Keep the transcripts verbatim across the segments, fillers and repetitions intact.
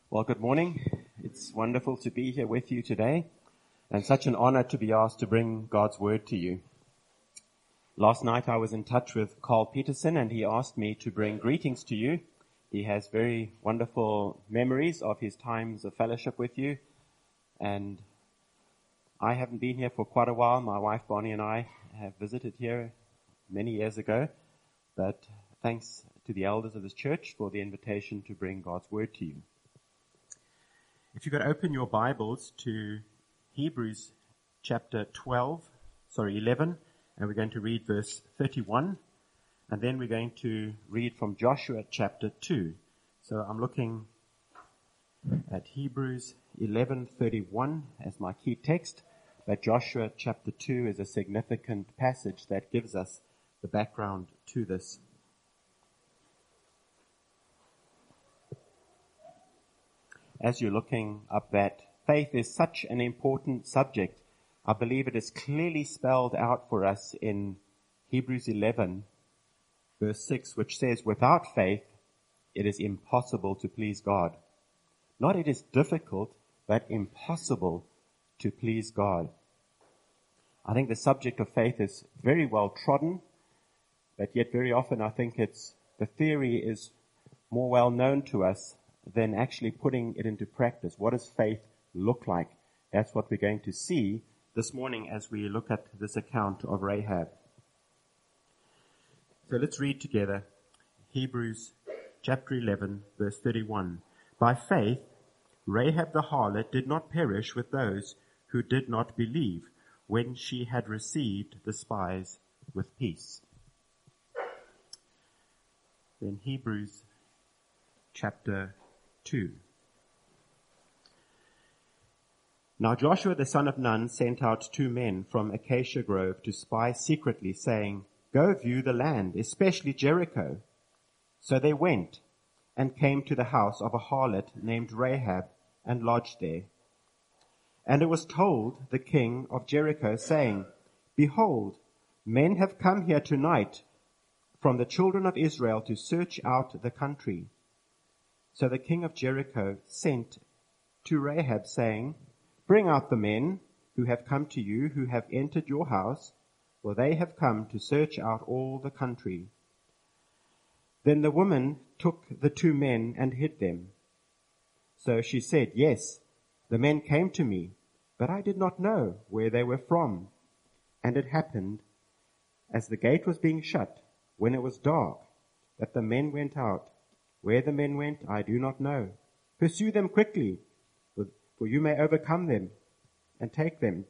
Well, good morning. It's wonderful to be here with you today, and such an honor to be asked to bring God's word to you. Last night I was in touch with Carl Peterson, and he asked me to bring greetings to you. He has very wonderful memories of his times of fellowship with you, and I haven't been here for quite a while. My wife Bonnie and I have visited here many years ago, but thanks to the elders of this church for the invitation to bring God's word to you. If you could open your Bibles to Hebrews chapter twelve, sorry, eleven, and we're going to read verse thirty-one, and then we're going to read from Joshua chapter two. So I'm looking at Hebrews eleven thirty-one as my key text, but Joshua chapter two is a significant passage that gives us the background to this. As you're looking up that, faith is such an important subject. I believe it is clearly spelled out for us in Hebrews eleven, verse six, which says, without faith, it is impossible to please God. Not it is difficult, but impossible to please God. I think the subject of faith is very well trodden, but yet very often I think it's, the theory is more well known to us than actually putting it into practice. What does faith look like? That's what we're going to see this morning as we look at this account of Rahab. So let's read together Hebrews chapter eleven, verse thirty-one. By faith, Rahab the harlot did not perish with those who did not believe when she had received the spies with peace. Then Hebrews chapter two. Now Joshua the son of Nun sent out two men from Acacia Grove to spy secretly, saying, Go view the land, especially Jericho. So they went and came to the house of a harlot named Rahab and lodged there. And it was told the king of Jericho, saying, Behold, men have come here tonight from the children of Israel to search out the country. So the king of Jericho sent to Rahab, saying, Bring out the men who have come to you, who have entered your house, for they have come to search out all the country. Then the woman took the two men and hid them. So she said, Yes, the men came to me, but I did not know where they were from. And it happened, as the gate was being shut, when it was dark, that the men went out. Where the men went, I do not know. Pursue them quickly, for you may overcome them and take them.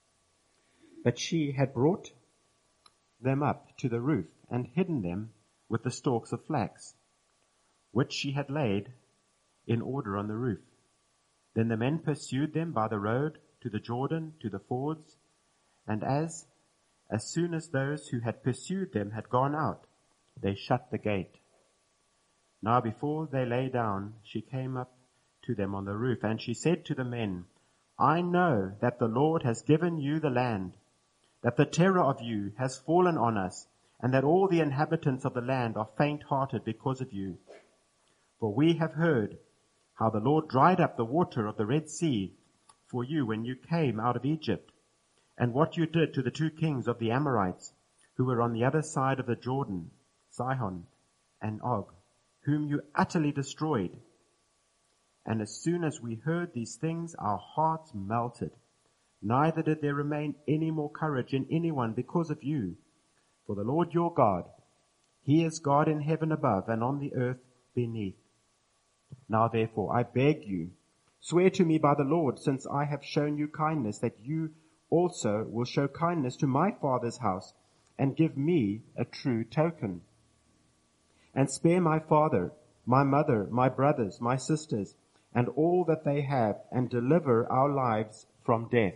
But she had brought them up to the roof and hidden them with the stalks of flax, which she had laid in order on the roof. Then the men pursued them by the road to the Jordan, to the fords, and as, as soon as those who had pursued them had gone out, they shut the gate. Now before they lay down, she came up to them on the roof, and she said to the men, I know that the Lord has given you the land, that the terror of you has fallen on us, and that all the inhabitants of the land are faint-hearted because of you. For we have heard how the Lord dried up the water of the Red Sea for you when you came out of Egypt, and what you did to the two kings of the Amorites, who were on the other side of the Jordan, Sihon and Og, whom you utterly destroyed. And as soon as we heard these things, our hearts melted. Neither did there remain any more courage in anyone because of you. For the Lord your God, He is God in heaven above and on the earth beneath. Now therefore, I beg you, swear to me by the Lord, since I have shown you kindness, that you also will show kindness to my father's house, and give me a true token. And spare my father, my mother, my brothers, my sisters, and all that they have, and deliver our lives from death.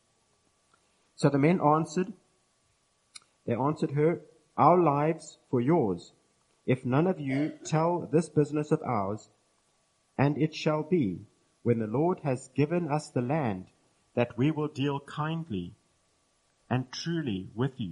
So the men answered, they answered her, Our lives for yours, if none of you tell this business of ours. And it shall be, when the Lord has given us the land, that we will deal kindly and truly with you.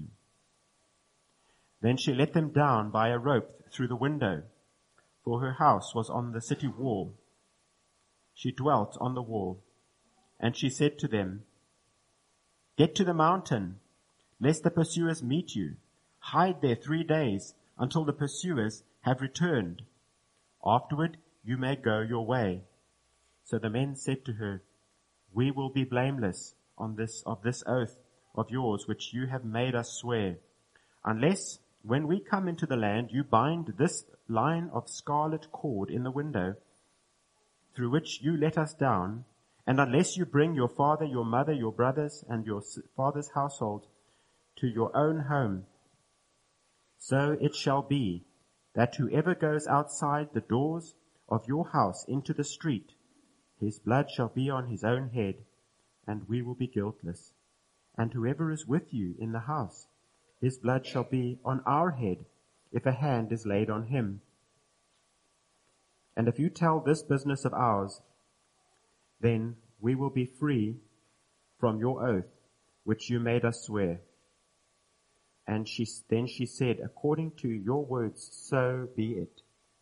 Then she let them down by a rope through the window, for her house was on the city wall. she dwelt on the wall. And she said to them, "Get to the mountain, lest the pursuers meet you. Hide there three days until the pursuers have returned. Afterward you may go your way." So the men said to her, "We will be blameless on this of this oath of yours which you have made us swear, unless when we come into the land you bind this line of scarlet cord in the window through which you let us down, and unless you bring your father, your mother, your brothers, and your father's household to your own home. So it shall be that whoever goes outside the doors of your house into the street, his blood shall be on his own head, and we will be guiltless. And whoever is with you in the house, his blood shall be on our head, if a hand is laid on him. And if you tell this business of ours, then we will be free from your oath, which you made us swear." And she, then she said, "According to your words, so be it."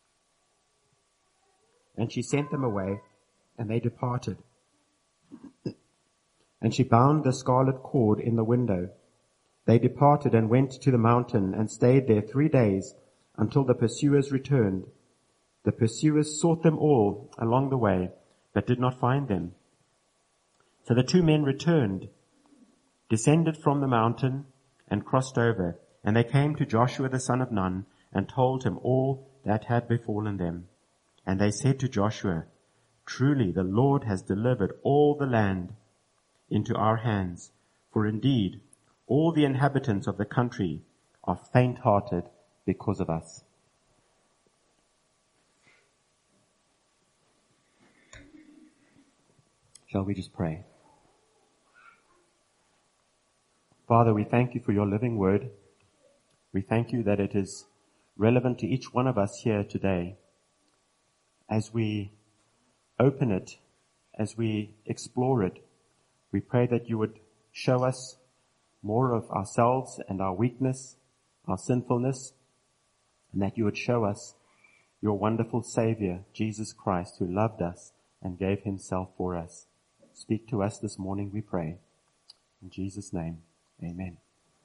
And she sent them away, and they departed. And she bound the scarlet cord in the window. They departed and went to the mountain and stayed there three days until the pursuers returned. The pursuers sought them all along the way, but did not find them. So the two men returned, descended from the mountain, and crossed over. And they came to Joshua the son of Nun, and told him all that had befallen them. And they said to Joshua, "Truly the Lord has delivered all the land into our hands, for indeed all the inhabitants of the country are faint-hearted because of us." Shall we just pray? Father, we thank you for your living word. We thank you that it is relevant to each one of us here today. As we open it, as we explore it, we pray that you would show us more of ourselves and our weakness, our sinfulness, and that you would show us your wonderful Savior, Jesus Christ, who loved us and gave himself for us. Speak to us this morning, we pray. In Jesus' name, amen.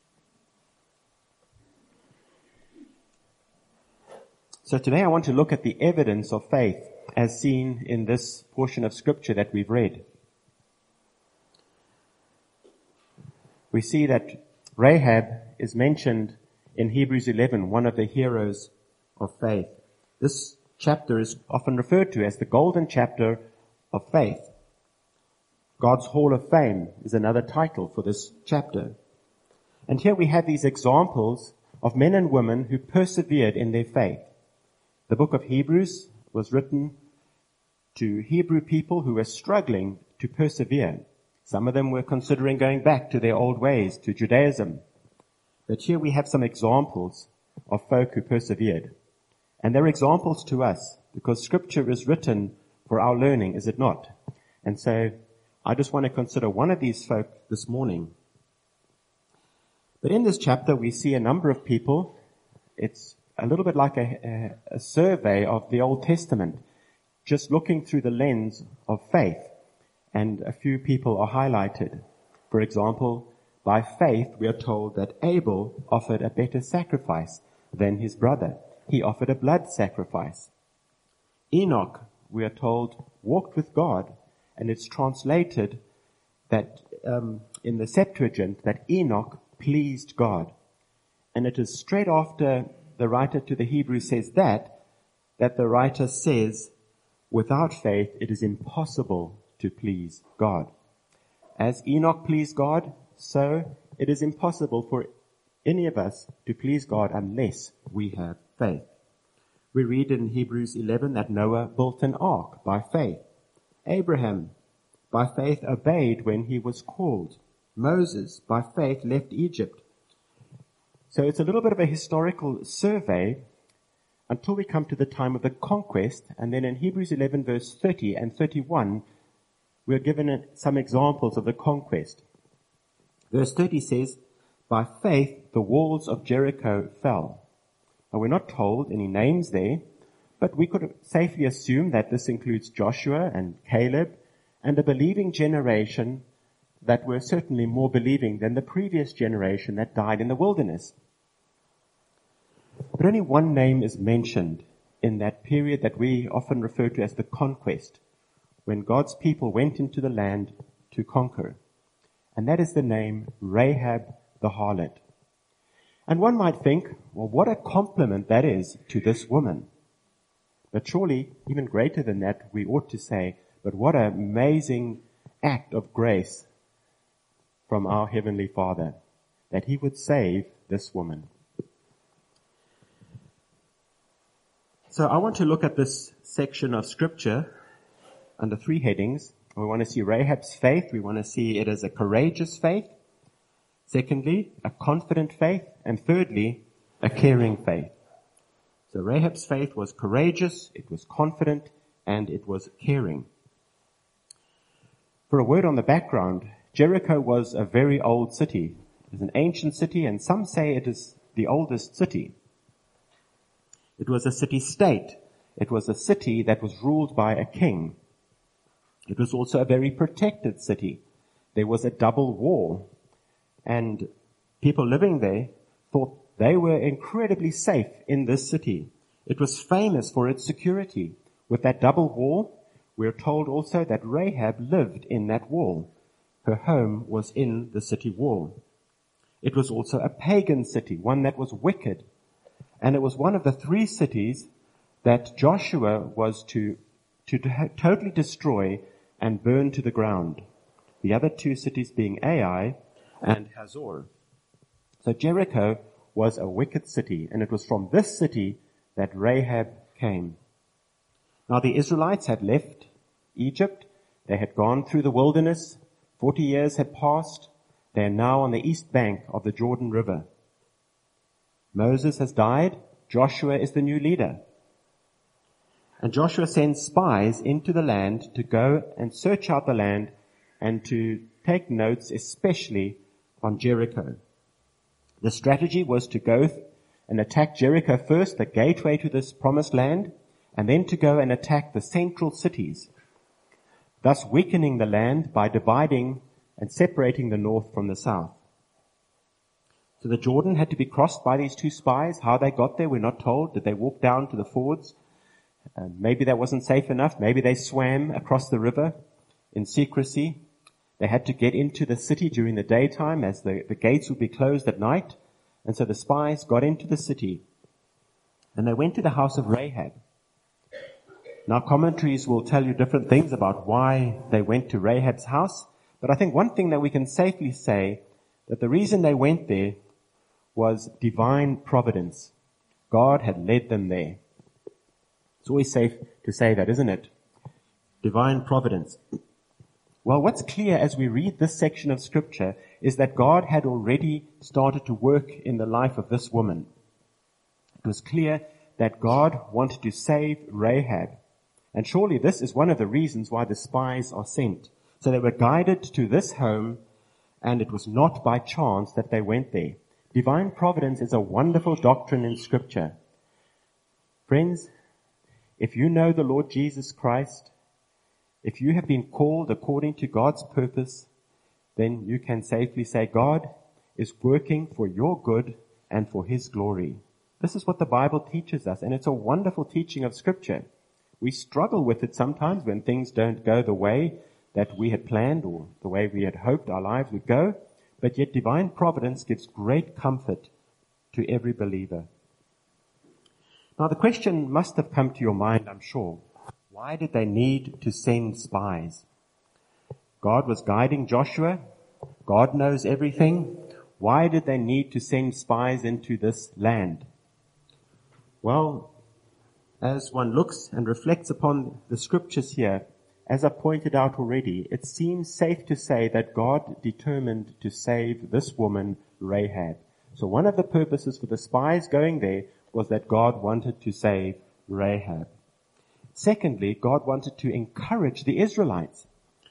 So today I want to look at the evidence of faith as seen in this portion of scripture that we've read. We see that Rahab is mentioned in Hebrews eleven, one of the heroes of faith. This chapter is often referred to as the golden chapter of faith. God's Hall of Fame is another title for this chapter. And here we have these examples of men and women who persevered in their faith. The book of Hebrews was written to Hebrew people who were struggling to persevere. Some of them were considering going back to their old ways, to Judaism. But here we have some examples of folk who persevered. And they're examples to us because scripture is written for our learning, is it not? And so I just want to consider one of these folk this morning. But in this chapter we see a number of people. It's a little bit like a, a, a survey of the Old Testament, just looking through the lens of faith. And a few people are highlighted. For example, by faith we are told that Abel offered a better sacrifice than his brother. He offered a blood sacrifice. Enoch, we are told, walked with God, and it's translated that um, in the Septuagint that Enoch pleased God. And it is straight after the writer to the Hebrews says that, that the writer says, without faith it is impossible to please God. As Enoch pleased God, so it is impossible for any of us to please God unless we have faith. We read in Hebrews eleven that Noah built an ark by faith. Abraham, by faith, obeyed when he was called. Moses, by faith, left Egypt. So it's a little bit of a historical survey until we come to the time of the conquest. And then in Hebrews eleven, verse thirty and thirty-one, we're given some examples of the conquest. Verse thirty says, by faith, the walls of Jericho fell. Now, we're not told any names there, But we could safely assume that this includes Joshua and Caleb and a believing generation that were certainly more believing than the previous generation that died in the wilderness. But only one name is mentioned in that period that we often refer to as the conquest, when God's people went into the land to conquer. And that is the name Rahab the harlot. And one might think, well, what a compliment that is to this woman. But surely, even greater than that, we ought to say, but what an amazing act of grace from our Heavenly Father, that He would save this woman. So I want to look at this section of Scripture under three headings. We want to see Rahab's faith. We want to see it as a courageous faith. Secondly, a confident faith. And thirdly, a caring faith. So Rahab's faith was courageous, it was confident, and it was caring. For a word on the background, Jericho was a very old city. It is an ancient city, and some say it is the oldest city. It was a city-state. It was a city that was ruled by a king. It was also a very protected city. There was a double wall, and people living there thought they were incredibly safe in this city. It was famous for its security. With that double wall, we're told also that Rahab lived in that wall. Her home was in the city wall. It was also a pagan city, one that was wicked. And it was one of the three cities that Joshua was to, to totally destroy and burn to the ground. The other two cities being Ai and Hazor. So Jericho was a wicked city, and it was from this city that Rahab came. Now the Israelites had left Egypt. They had gone through the wilderness. Forty years had passed. They are now on the east bank of the Jordan River. Moses has died. Joshua is the new leader. And Joshua sends spies into the land to go and search out the land and to take notes, especially on Jericho. The strategy was to go and attack Jericho first, the gateway to this promised land, and then to go and attack the central cities, thus weakening the land by dividing and separating the north from the south. So the Jordan had to be crossed by these two spies. How they got there, we're not told. Did they walk down to the fords? Uh, maybe that wasn't safe enough. Maybe they swam across the river in secrecy. They had to get into the city during the daytime as the, the gates would be closed at night. And so the spies got into the city and they went to the house of Rahab. Now commentaries will tell you different things about why they went to Rahab's house. But I think one thing that we can safely say, that the reason they went there was divine providence. God had led them there. It's always safe to say that, isn't it? Divine providence. Well, what's clear as we read this section of Scripture is that God had already started to work in the life of this woman. It was clear that God wanted to save Rahab. And surely this is one of the reasons why the spies are sent. So they were guided to this home, and it was not by chance that they went there. Divine providence is a wonderful doctrine in Scripture. Friends, if you know the Lord Jesus Christ, if you have been called according to God's purpose, then you can safely say God is working for your good and for His glory. This is what the Bible teaches us, and it's a wonderful teaching of Scripture. We struggle with it sometimes when things don't go the way that we had planned or the way we had hoped our lives would go, but yet divine providence gives great comfort to every believer. Now the question must have come to your mind, I'm sure. Why did they need to send spies? God was guiding Joshua. God knows everything. Why did they need to send spies into this land? Well, as one looks and reflects upon the Scriptures here, as I pointed out already, it seems safe to say that God determined to save this woman, Rahab. So one of the purposes for the spies going there was that God wanted to save Rahab. Secondly, God wanted to encourage the Israelites.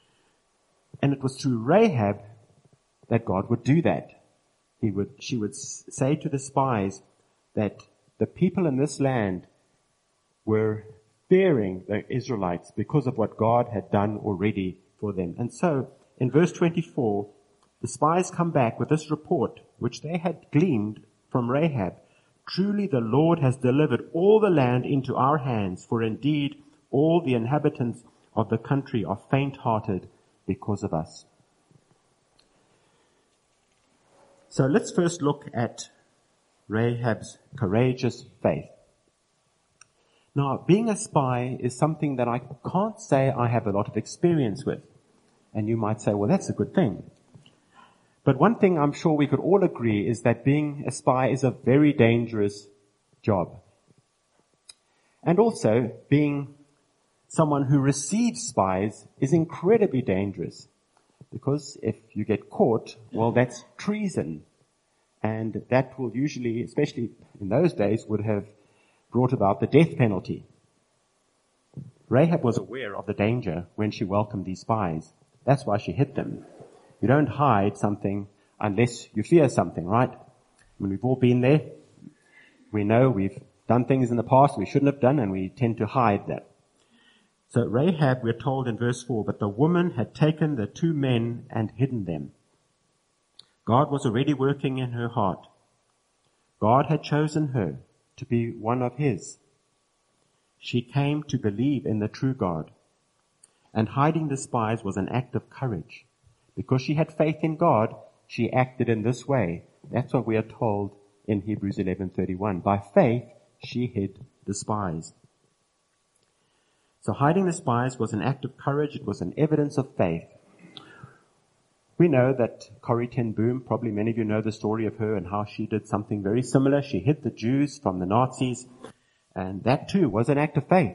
And it was through Rahab that God would do that. He would, she would say to the spies that the people in this land were fearing the Israelites because of what God had done already for them. And so, in verse twenty-four, the spies come back with this report, which they had gleaned from Rahab. Truly the Lord has delivered all the land into our hands, for indeed all the inhabitants of the country are faint-hearted because of us. So let's first look at Rahab's courageous faith. Now, being a spy is something that I can't say I have a lot of experience with. And you might say, well, that's a good thing. But one thing I'm sure we could all agree is that being a spy is a very dangerous job. And also, being someone who receives spies is incredibly dangerous. Because if you get caught, well, that's treason. And that will usually, especially in those days, would have brought about the death penalty. Rahab was aware of the danger when she welcomed these spies. That's why she hid them. You don't hide something unless you fear something, right? When we've all been there, we know we've done things in the past we shouldn't have done, and we tend to hide that. So Rahab, we're told in verse four, but the woman had taken the two men and hidden them. God was already working in her heart. God had chosen her to be one of his. She came to believe in the true God. And hiding the spies was an act of courage. Because she had faith in God, she acted in this way. That's what we are told in Hebrews eleven thirty-one. By faith, she hid the spies. So hiding the spies was an act of courage. It was an evidence of faith. We know that Corrie ten Boom, probably many of you know the story of her and how she did something very similar. She hid the Jews from the Nazis, and that too was an act of faith.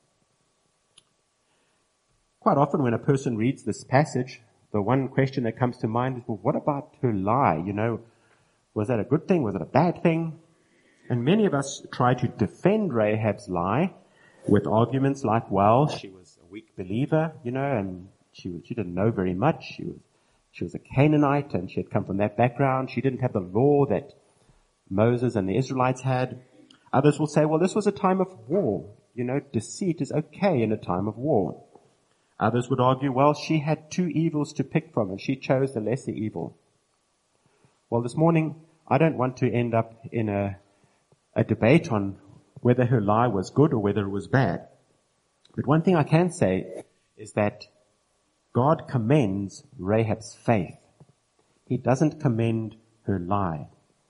Quite often when a person reads this passage, the one question that comes to mind is, well, what about her lie? You know, was that a good thing? Was it a bad thing? And many of us try to defend Rahab's lie with arguments like, well, she was a weak believer, you know, and she was, she didn't know very much. She was She was a Canaanite, and she had come from that background. She didn't have the law that Moses and the Israelites had. Others will say, well, this was a time of war. You know, deceit is okay in a time of war. Others would argue, well, she had two evils to pick from, and she chose the lesser evil. Well, this morning, I don't want to end up in a, a debate on whether her lie was good or whether it was bad. But one thing I can say is that God commends Rahab's faith. He doesn't commend her lie.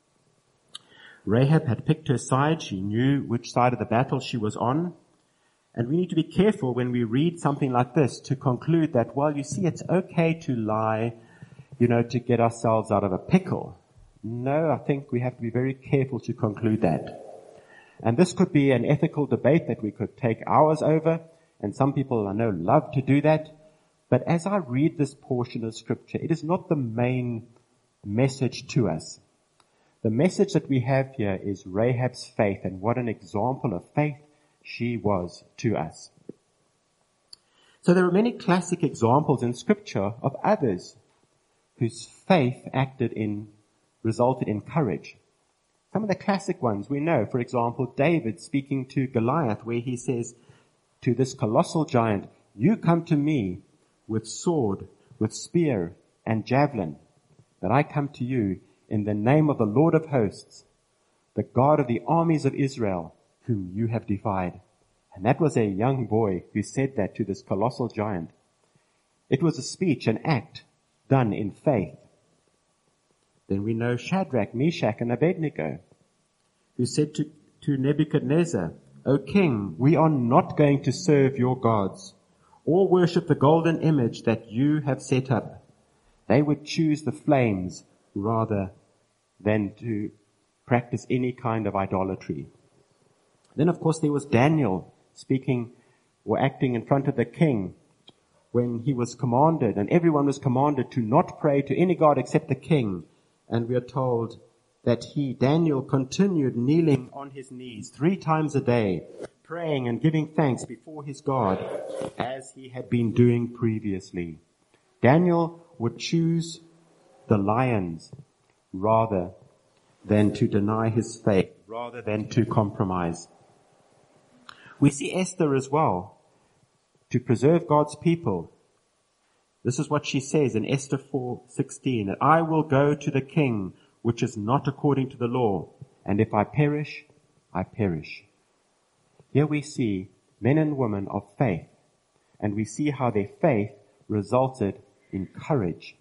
Rahab had picked her side. She knew which side of the battle she was on. And we need to be careful when we read something like this to conclude that, well, you see, it's okay to lie, you know, to get ourselves out of a pickle. No, I think we have to be very careful to conclude that. And this could be an ethical debate that we could take hours over, and some people I know love to do that. But as I read this portion of Scripture, it is not the main message to us. The message that we have here is Rahab's faith, and what an example of faith she was to us. So there are many classic examples in Scripture of others whose faith acted in, resulted in courage. Some of the classic ones we know, for example, David speaking to Goliath, where he says to this colossal giant, "You come to me with sword, with spear and javelin, but I come to you in the name of the Lord of hosts, the God of the armies of Israel, whom you have defied." And that was a young boy who said that to this colossal giant. It was a speech, an act done in faith. Then we know Shadrach, Meshach, and Abednego, who said to, to Nebuchadnezzar, "O king, we are not going to serve your gods or worship the golden image that you have set up." They would choose the flames rather than to practice any kind of idolatry. Then, of course, there was Daniel speaking or acting in front of the king when he was commanded, and everyone was commanded to not pray to any god except the king. And we are told that he, Daniel, continued kneeling on his knees three times a day, praying and giving thanks before his God, as he had been doing previously. Daniel would choose the lions rather than to deny his faith, rather than to compromise. We see Esther as well. To preserve God's people. This is what she says in Esther four sixteen. I will go to the king, which is not according to the law. And if I perish, I perish. Here we see men and women of faith. And we see how their faith resulted in courage.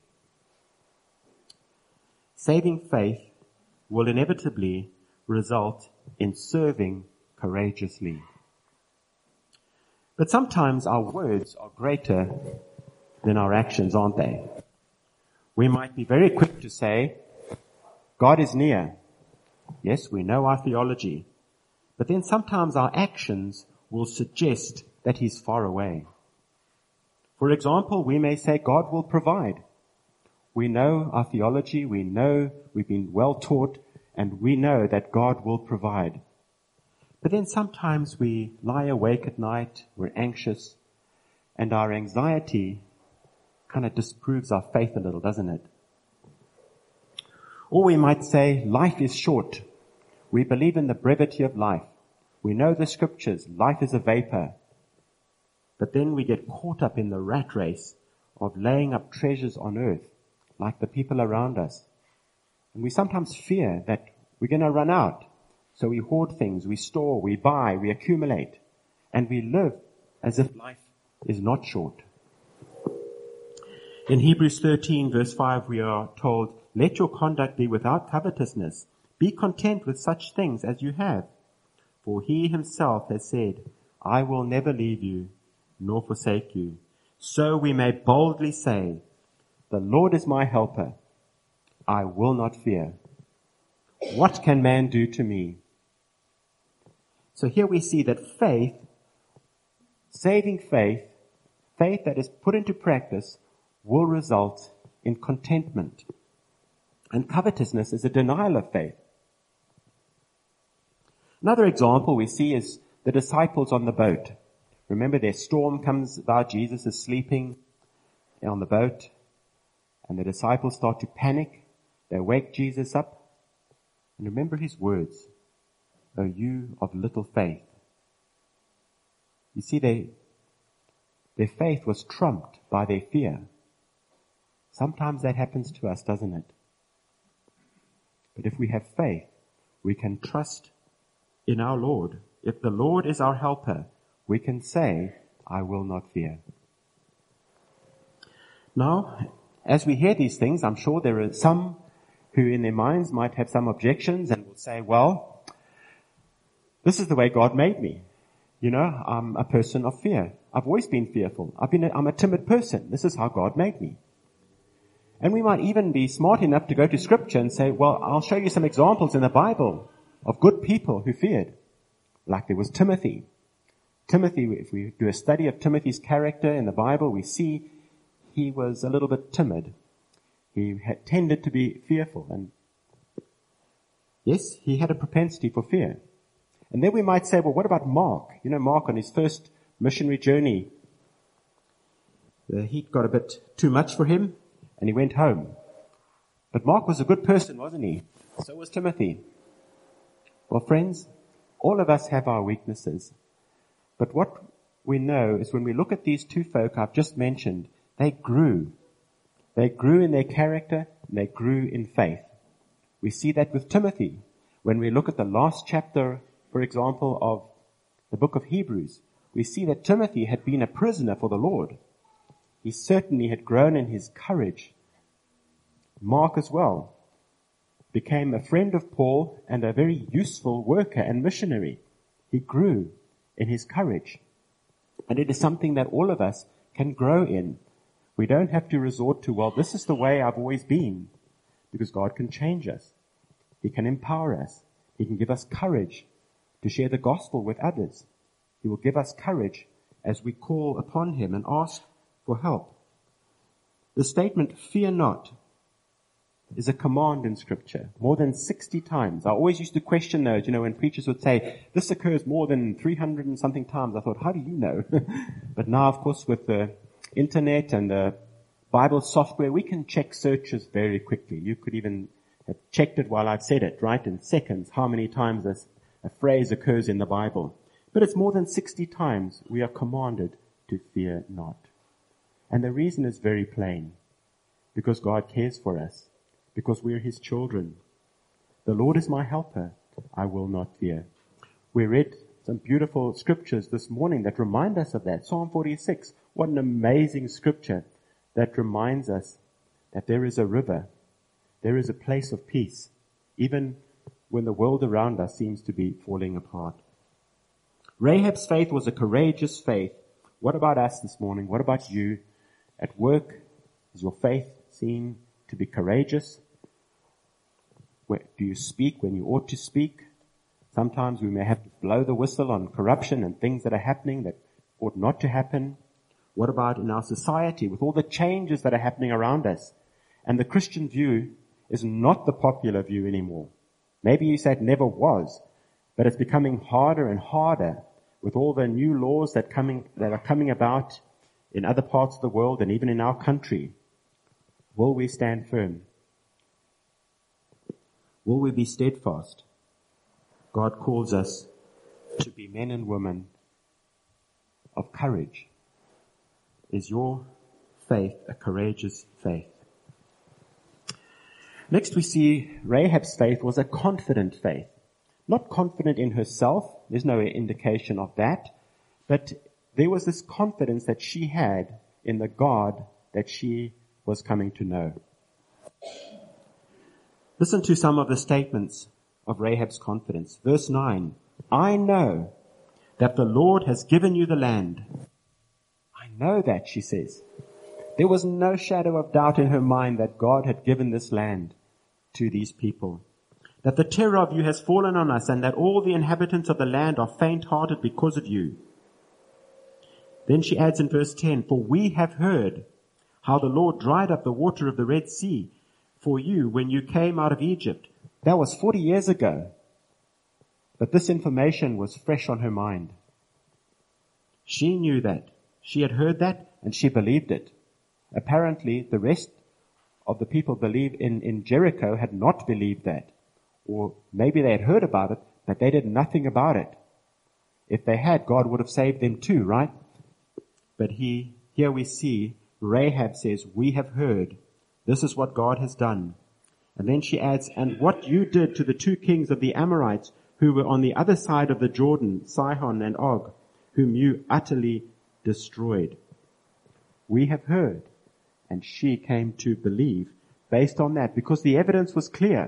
Saving faith will inevitably result in serving courageously. But sometimes our words are greater than our actions, aren't they? We might be very quick to say, God is near. Yes, we know our theology. But then sometimes our actions will suggest that He's far away. For example, we may say God will provide. We know our theology, we know we've been well taught, and we know that God will provide. But then sometimes we lie awake at night, we're anxious, and our anxiety kind of disproves our faith a little, doesn't it? Or we might say, life is short. We believe in the brevity of life. We know the scriptures, life is a vapor. But then we get caught up in the rat race of laying up treasures on earth, like the people around us. And we sometimes fear that we're going to run out. So we hoard things, we store, we buy, we accumulate. And we live as if life is not short. In Hebrews thirteen verse five we are told, let your conduct be without covetousness. Be content with such things as you have. For He Himself has said, I will never leave you, nor forsake you. So we may boldly say, the Lord is my helper. I will not fear. What can man do to me? So here we see that faith, saving faith, faith that is put into practice, will result in contentment. And covetousness is a denial of faith. Another example we see is the disciples on the boat. Remember, their storm comes about, Jesus is sleeping on the boat, and the disciples start to panic. They wake Jesus up. And remember His words, O you of little faith. You see, they, their faith was trumped by their fear. Sometimes that happens to us, doesn't it? But if we have faith, we can trust in our Lord. If the Lord is our helper, we can say, I will not fear. Now, as we hear these things, I'm sure there are some who in their minds might have some objections and will say, well, this is the way God made me. You know, I'm a person of fear. I've always been fearful. I've been a, I'm a timid person. This is how God made me. And we might even be smart enough to go to Scripture and say, well, I'll show you some examples in the Bible of good people who feared. Like there was Timothy. Timothy, if we do a study of Timothy's character in the Bible, we see he was a little bit timid. He had tended to be fearful. And yes, he had a propensity for fear. And then we might say, well, what about Mark? You know, Mark on his first missionary journey, the heat got a bit too much for him, and he went home. But Mark was a good person, wasn't he? So was Timothy. Well, friends, all of us have our weaknesses. But what we know is when we look at these two folk I've just mentioned, they grew. They grew in their character, and they grew in faith. We see that with Timothy. When we look at the last chapter, for example, of the book of Hebrews, we see that Timothy had been a prisoner for the Lord. He certainly had grown in his courage. Mark as well became a friend of Paul and a very useful worker and missionary. He grew in his courage. And it is something that all of us can grow in. We don't have to resort to, well, this is the way I've always been, because God can change us. He can empower us. He can give us courage to share the gospel with others. He will give us courage as we call upon Him and ask for help. The statement, fear not, is a command in Scripture, more than sixty times. I always used to question those, you know, when preachers would say, this occurs more than three hundred and something times. I thought, how do you know? But now, of course, with the internet and the Bible software, we can check searches very quickly. You could even have checked it while I've said it, right, in seconds, how many times this, a phrase occurs in the Bible. But it's more than sixty times we are commanded to fear not. And the reason is very plain. Because God cares for us. Because we're His children. The Lord is my helper. I will not fear. We read some beautiful scriptures this morning that remind us of that. Psalm forty-six. What an amazing scripture that reminds us that there is a river. There is a place of peace. Even when the world around us seems to be falling apart. Rahab's faith was a courageous faith. What about us this morning? What about you? At work, is your faith seen to be courageous? Where, do you speak when you ought to speak? Sometimes we may have to blow the whistle on corruption and things that are happening that ought not to happen. What about in our society with all the changes that are happening around us? And the Christian view is not the popular view anymore. Maybe you say it never was, but it's becoming harder and harder with all the new laws that coming that are coming about in other parts of the world and even in our country. Will we stand firm? Will we be steadfast? God calls us to be men and women of courage. Is your faith a courageous faith? Next we see Rahab's faith was a confident faith. Not confident in herself, there's no indication of that, but there was this confidence that she had in the God that she was coming to know. Listen to some of the statements of Rahab's confidence. Verse nine, I know that the Lord has given you the land. I know that, she says. There was no shadow of doubt in her mind that God had given this land to these people. That the terror of you has fallen on us and that all the inhabitants of the land are faint-hearted because of you. Then she adds in verse ten, for we have heard how the Lord dried up the water of the Red Sea for you when you came out of Egypt. That was forty years ago. But this information was fresh on her mind. She knew that. She had heard that and she believed it. Apparently, the rest of the people believe in, in Jericho had not believed that. Or maybe they had heard about it, but they did nothing about it. If they had, God would have saved them too, right? But he, here we see Rahab says, we have heard. This is what God has done. And then she adds, and what you did to the two kings of the Amorites who were on the other side of the Jordan, Sihon and Og, whom you utterly destroyed. We have heard. And she came to believe based on that because the evidence was clear.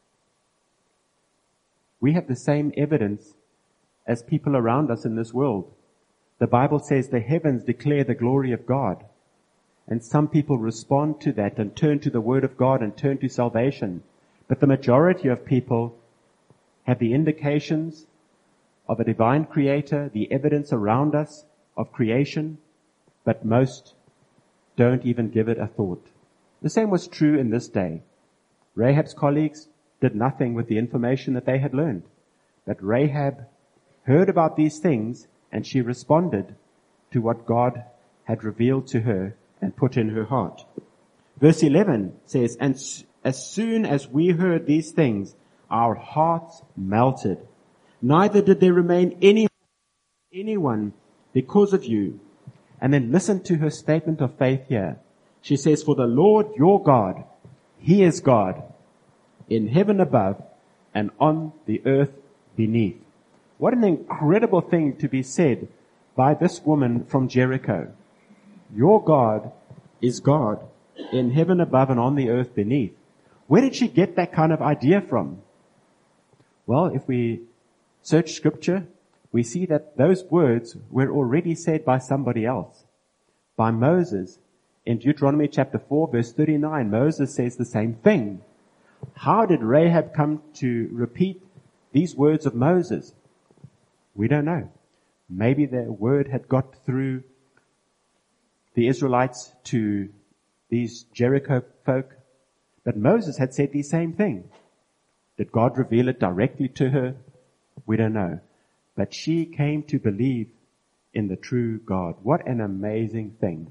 We have the same evidence as people around us in this world. The Bible says the heavens declare the glory of God. And some people respond to that and turn to the Word of God and turn to salvation. But the majority of people have the indications of a divine creator, the evidence around us of creation, but most don't even give it a thought. The same was true in this day. Rahab's colleagues did nothing with the information that they had learned. But Rahab heard about these things and she responded to what God had revealed to her and put in her heart. Verse eleven says, and as soon as we heard these things, our hearts melted. Neither did there remain any, anyone because of you. And then listen to her statement of faith here. She says, for the Lord your God, He is God, in heaven above and on the earth beneath. What an incredible thing to be said by this woman from Jericho. Your God is God, in heaven above and on the earth beneath. Where did she get that kind of idea from? Well, if we search scripture, we see that those words were already said by somebody else, by Moses. In Deuteronomy chapter four, verse thirty-nine, Moses says the same thing. How did Rahab come to repeat these words of Moses? We don't know. Maybe the word had got through the Israelites to these Jericho folk, but Moses had said the same thing. Did God reveal it directly to her? We don't know. But she came to believe in the true God. What an amazing thing.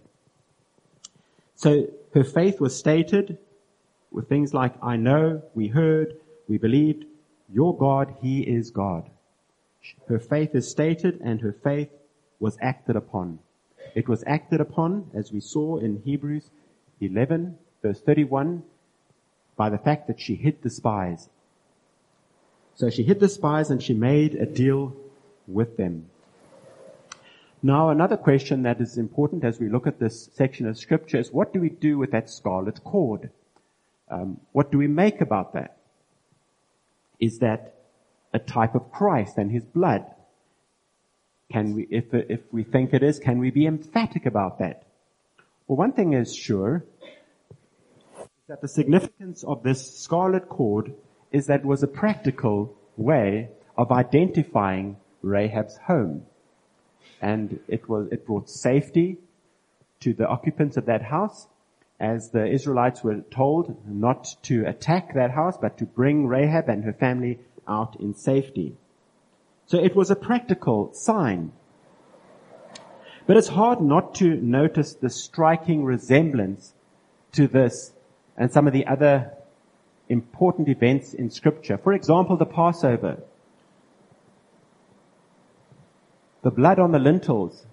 So her faith was stated with things like, I know, we heard, we believed, your God, He is God. Her faith is stated and her faith was acted upon. It was acted upon, as we saw in Hebrews eleven, verse thirty-one, by the fact that she hid the spies. So she hid the spies and she made a deal with them. Now, another question that is important as we look at this section of Scripture is, what do we do with that scarlet cord? Um, what do we make about that? Is that a type of Christ and His blood? Can we, if, if we think it is, can we be emphatic about that? Well, one thing is sure, is that the significance of this scarlet cord is that it was a practical way of identifying Rahab's home. And it was, it brought safety to the occupants of that house, as the Israelites were told not to attack that house, but to bring Rahab and her family out in safety. So it was a practical sign. But it's hard not to notice the striking resemblance to this and some of the other important events in Scripture. For example, the Passover. The blood on the lintels.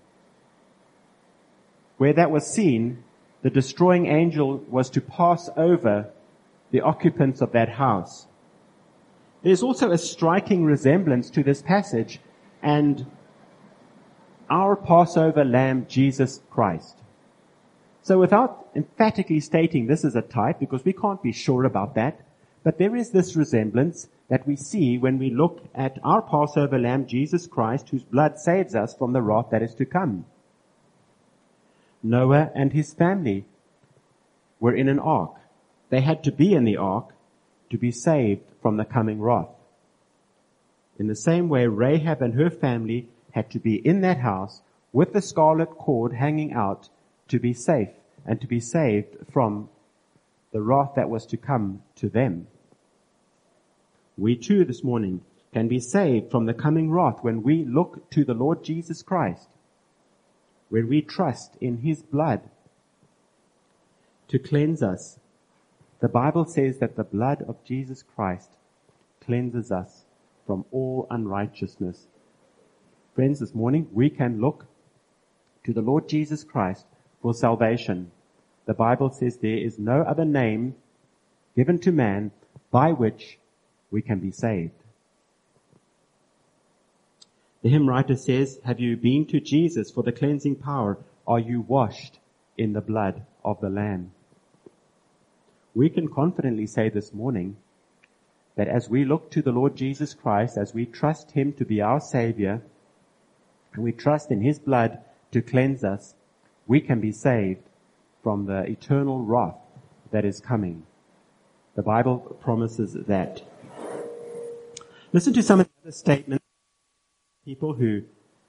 Where that was seen, the destroying angel was to pass over the occupants of that house. There's also a striking resemblance to this passage and our Passover lamb, Jesus Christ. So without emphatically stating this is a type, because we can't be sure about that, but there is this resemblance that we see when we look at our Passover lamb, Jesus Christ, whose blood saves us from the wrath that is to come. Noah and his family were in an ark. They had to be in the ark to be saved from the coming wrath. In the same way, Rahab and her family had to be in that house with the scarlet cord hanging out to be safe and to be saved from the wrath that was to come to them. We too this morning can be saved from the coming wrath when we look to the Lord Jesus Christ, when we trust in His blood to cleanse us. The Bible says that the blood of Jesus Christ cleanses us from all unrighteousness. Friends, this morning we can look to the Lord Jesus Christ for salvation. The Bible says there is no other name given to man by which we can be saved. The hymn writer says, have you been to Jesus for the cleansing power? Are you washed in the blood of the Lamb? We can confidently say this morning that as we look to the Lord Jesus Christ, as we trust Him to be our Savior, and we trust in His blood to cleanse us, we can be saved from the eternal wrath that is coming. The Bible promises that. Listen to some of the other statements of people who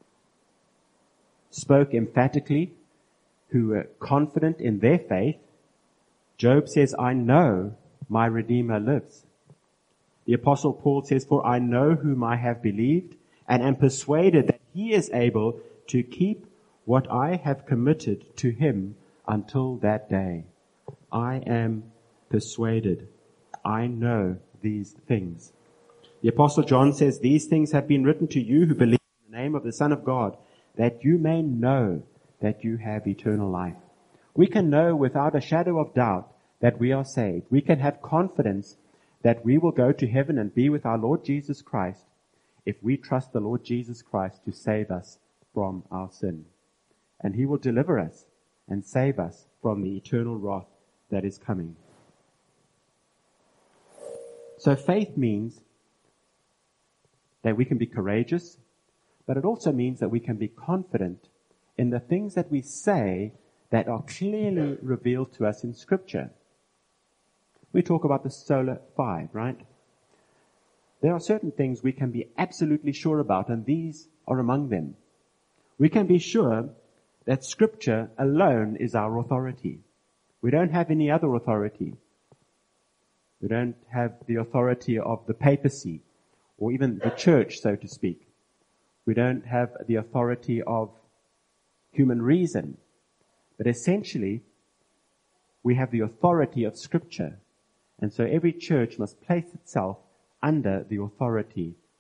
spoke emphatically, who were confident in their faith. Job says, I know my Redeemer lives. The Apostle Paul says, for I know whom I have believed and am persuaded that He is able to keep what I have committed to Him until that day. I am persuaded. I know these things. The Apostle John says, these things have been written to you who believe in the name of the Son of God, that you may know that you have eternal life. We can know without a shadow of doubt that we are saved. We can have confidence that we will go to heaven and be with our Lord Jesus Christ if we trust the Lord Jesus Christ to save us from our sin. And He will deliver us and save us from the eternal wrath that is coming. So faith means that we can be courageous, but it also means that we can be confident in the things that we say that are clearly revealed to us in Scripture. We talk about the solar five, right? There are certain things we can be absolutely sure about, and these are among them. We can be sure that Scripture alone is our authority. We don't have any other authority. We don't have the authority of the papacy, or even the church, so to speak. We don't have the authority of human reason. But essentially, we have the authority of Scripture. And so every church must place itself under the authority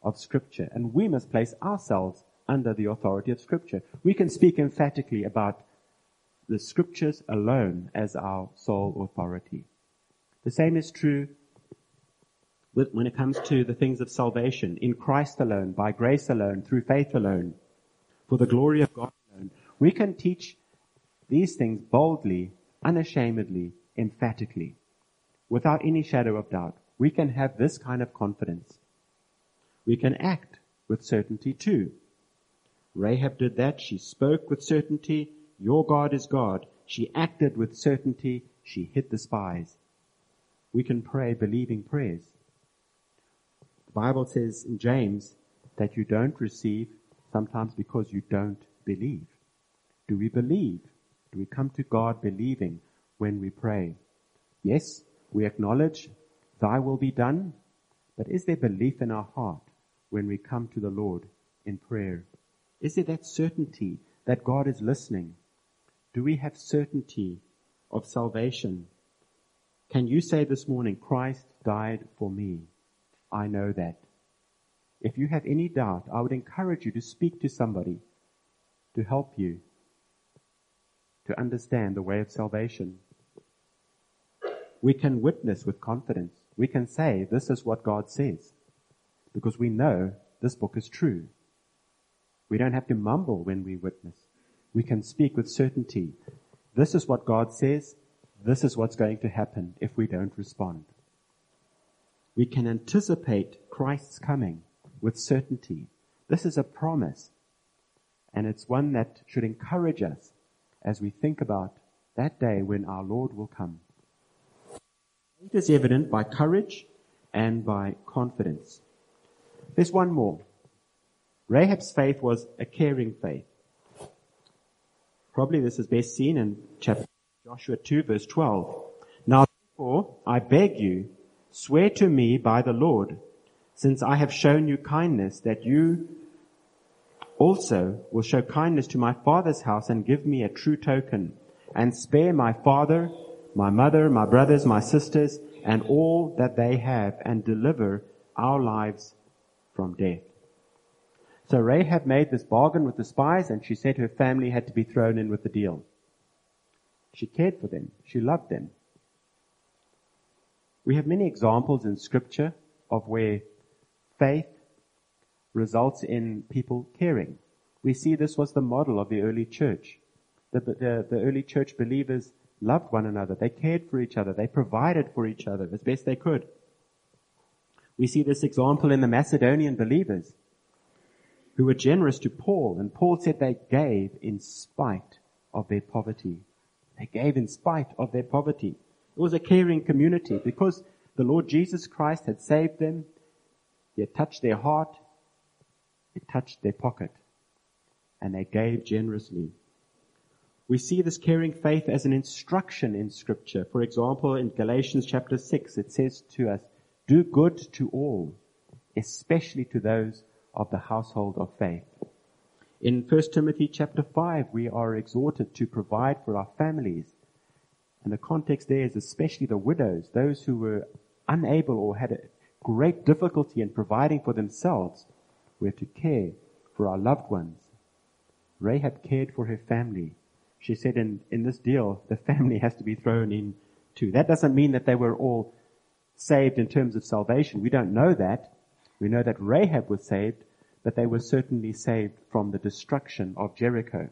of Scripture, and we must place ourselves under the authority of Scripture. We can speak emphatically about the Scriptures alone as our sole authority. The same is true with, when it comes to the things of salvation, in Christ alone, by grace alone, through faith alone, for the glory of God alone. We can teach these things boldly, unashamedly, emphatically, without any shadow of doubt. We can have this kind of confidence. We can act with certainty too. Rahab did that. She spoke with certainty. Your God is God. She acted with certainty. She hid the spies. We can pray believing prayers. The Bible says in James that you don't receive sometimes because you don't believe. Do we believe? Do we come to God believing when we pray? Yes, we acknowledge thy will be done, but is there belief in our heart when we come to the Lord in prayer? Is there that certainty that God is listening? Do we have certainty of salvation? Can you say this morning, Christ died for me? I know that. If you have any doubt, I would encourage you to speak to somebody to help you to understand the way of salvation. We can witness with confidence. We can say, this is what God says, because we know this book is true. We don't have to mumble when we witness. We can speak with certainty. This is what God says. This is what's going to happen if we don't respond. We can anticipate Christ's coming with certainty. This is a promise, and it's one that should encourage us as we think about that day when our Lord will come. Faith is evident by courage and by confidence. There's one more. Rahab's faith was a caring faith. Probably this is best seen in chapter Joshua two, verse twelve. Now therefore, I beg you, swear to me by the Lord, since I have shown you kindness, that you also will show kindness to my father's house and give me a true token, and spare my father, my mother, my brothers, my sisters, and all that they have, and deliver our lives from death. So Rahab made this bargain with the spies, and she said her family had to be thrown in with the deal. She cared for them. She loved them. We have many examples in Scripture of where faith results in people caring. We see this was the model of the early church. The, the, the early church believers loved one another. They cared for each other. They provided for each other as best they could. We see this example in the Macedonian believers who were generous to Paul. And Paul said they gave in spite of their poverty. They gave in spite of their poverty. It was a caring community because the Lord Jesus Christ had saved them. He had touched their heart. He touched their pocket. And they gave generously. We see this caring faith as an instruction in Scripture. For example, in Galatians chapter six, it says to us, do good to all, especially to those of the household of faith. In First Timothy chapter five, we are exhorted to provide for our families. And the context there is especially the widows, those who were unable or had a great difficulty in providing for themselves. We are to care for our loved ones. Rahab cared for her family. She said in, in this deal, the family has to be thrown in too. That doesn't mean that they were all saved in terms of salvation. We don't know that. We know that Rahab was saved, but they were certainly saved from the destruction of Jericho.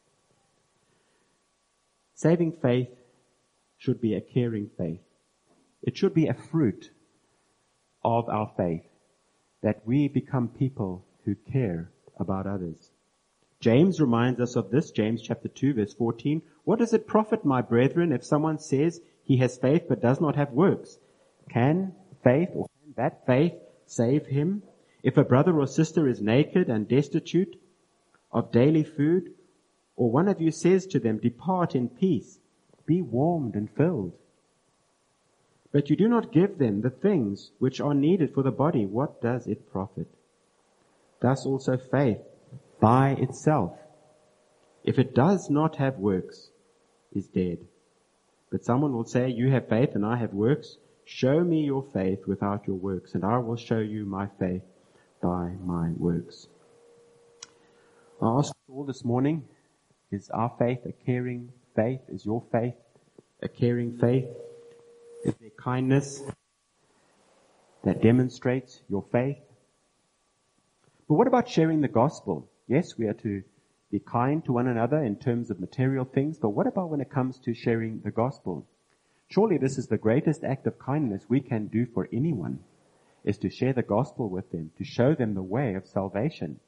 Saving faith should be a caring faith. It should be a fruit of our faith, that we become people who care about others. James reminds us of this, James chapter two, verse fourteen. What does it profit, my brethren, if someone says he has faith but does not have works? Can faith, or can that faith, save him? If a brother or sister is naked and destitute of daily food, or one of you says to them, depart in peace, be warmed and filled, but you do not give them the things which are needed for the body, what does it profit? Thus also faith, by itself, if it does not have works, is dead. But someone will say, you have faith and I have works. Show me your faith without your works, and I will show you my faith by my works. I ask you all this morning, is our faith a caring faith? Is your faith a caring faith? Is there kindness that demonstrates your faith? But what about sharing the gospel? Yes, we are to be kind to one another in terms of material things, but what about when it comes to sharing the gospel? Surely this is the greatest act of kindness we can do for anyone, is to share the gospel with them, to show them the way of salvation.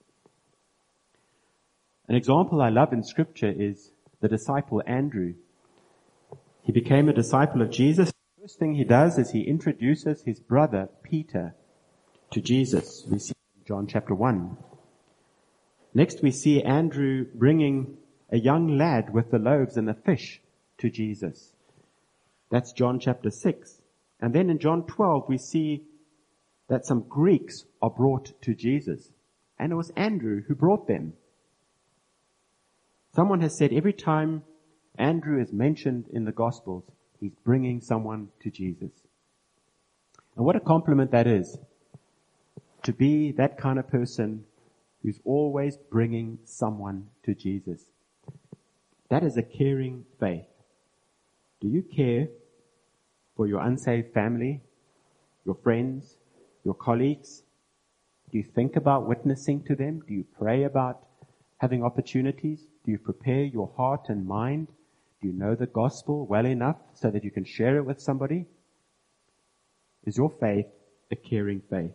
An example I love in Scripture is the disciple Andrew. He became a disciple of Jesus. The first thing he does is he introduces his brother Peter to Jesus. We see in John chapter one. Next we see Andrew bringing a young lad with the loaves and the fish to Jesus. That's John chapter six. And then in John twelve we see that some Greeks are brought to Jesus. And it was Andrew who brought them. Someone has said every time Andrew is mentioned in the Gospels, he's bringing someone to Jesus. And what a compliment that is, to be that kind of person who's always bringing someone to Jesus. That is a caring faith. Do you care for your unsaved family, your friends, your colleagues? Do you think about witnessing to them? Do you pray about having opportunities? Do you prepare your heart and mind? Do you know the gospel well enough so that you can share it with somebody? Is your faith a caring faith?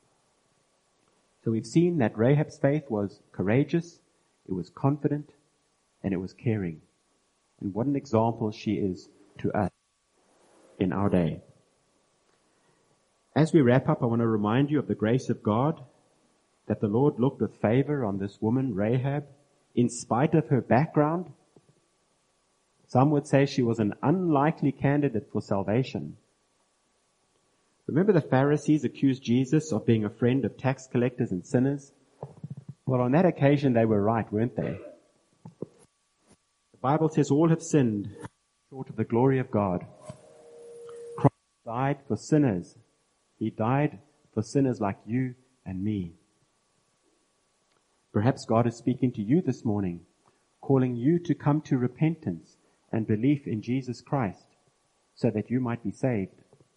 So we've seen that Rahab's faith was courageous, it was confident, and it was caring. And what an example she is to us in our day. As we wrap up, I want to remind you of the grace of God, that the Lord looked with favor on this woman, Rahab, in spite of her background. Some would say she was an unlikely candidate for salvation. Remember the Pharisees accused Jesus of being a friend of tax collectors and sinners? Well, on that occasion they were right, weren't they? The Bible says all have sinned short of the glory of God. Christ died for sinners. He died for sinners like you and me. Perhaps God is speaking to you this morning, calling you to come to repentance and belief in Jesus Christ so that you might be saved.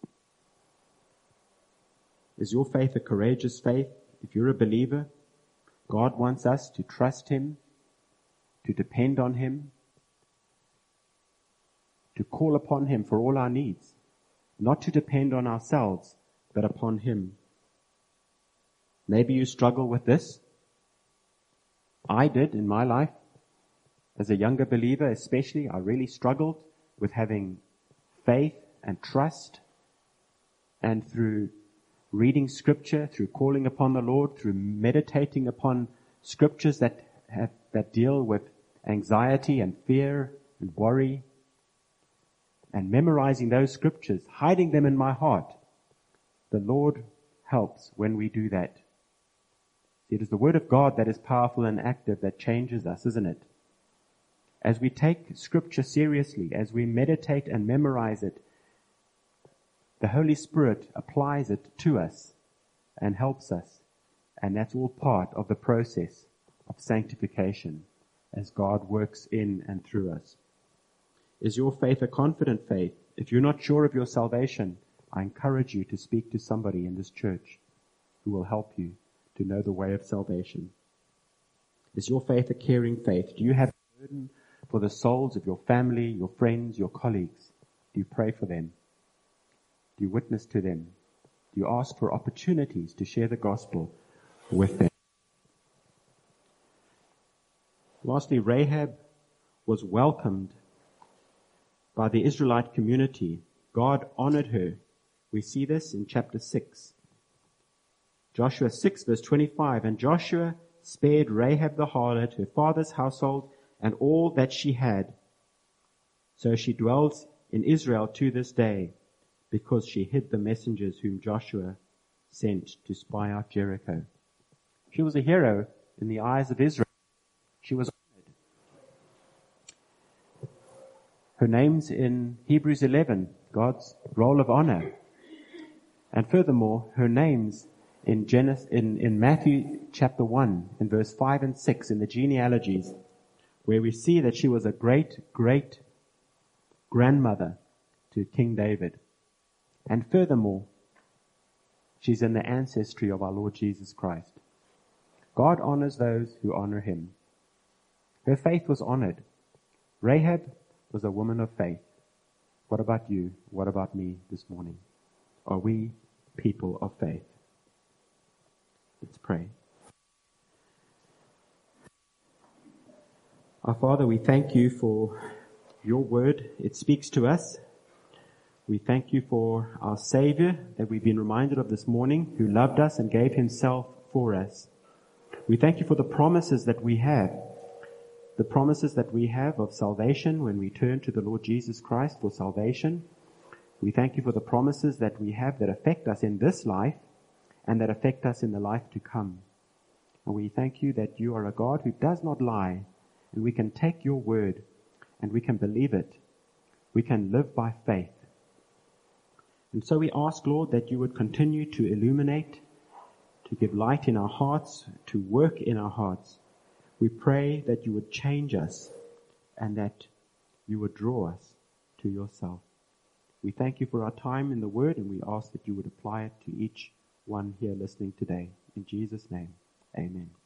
Is your faith a courageous faith? If you're a believer, God wants us to trust Him, to depend on Him, to call upon Him for all our needs, not to depend on ourselves, but upon Him. Maybe you struggle with this. I did in my life. As a younger believer especially, I really struggled with having faith and trust. And through reading Scripture, through calling upon the Lord, through meditating upon Scriptures that have, that deal with anxiety and fear and worry, and memorizing those Scriptures, hiding them in my heart, the Lord helps when we do that. It is the Word of God that is powerful and active that changes us, isn't it? As we take Scripture seriously, as we meditate and memorize it, the Holy Spirit applies it to us and helps us. And that's all part of the process of sanctification as God works in and through us. Is your faith a confident faith? If you're not sure of your salvation, I encourage you to speak to somebody in this church who will help you to know the way of salvation. Is your faith a caring faith? Do you have a burden for the souls of your family, your friends, your colleagues? Do you pray for them? Do you witness to them? Do you ask for opportunities to share the gospel with them? Lastly, Rahab was welcomed by the Israelite community. God honored her. We see this in chapter six. Joshua six verse twenty-five, and Joshua spared Rahab the harlot, her father's household, and all that she had. So she dwells in Israel to this day, because she hid the messengers whom Joshua sent to spy out Jericho. She was a hero in the eyes of Israel. She was honored. Her name's in Hebrews eleven, God's roll of honor. And furthermore, her name's in Genesis, in, in Matthew chapter one, in verse five and six, in the genealogies, where we see that she was a great, great grandmother to King David. And furthermore, she's in the ancestry of our Lord Jesus Christ. God honors those who honor him. Her faith was honored. Rahab was a woman of faith. What about you? What about me this morning? Are we people of faith? Let's pray. Our Father, we thank you for your word. It speaks to us. We thank you for our Savior that we've been reminded of this morning, who loved us and gave himself for us. We thank you for the promises that we have, the promises that we have of salvation when we turn to the Lord Jesus Christ for salvation. We thank you for the promises that we have that affect us in this life and that affect us in the life to come. And we thank you that you are a God who does not lie, and we can take your word and we can believe it. We can live by faith. And so we ask, Lord, that you would continue to illuminate, to give light in our hearts, to work in our hearts. We pray that you would change us and that you would draw us to yourself. We thank you for our time in the word, and we ask that you would apply it to each one here listening today. In Jesus' name, amen.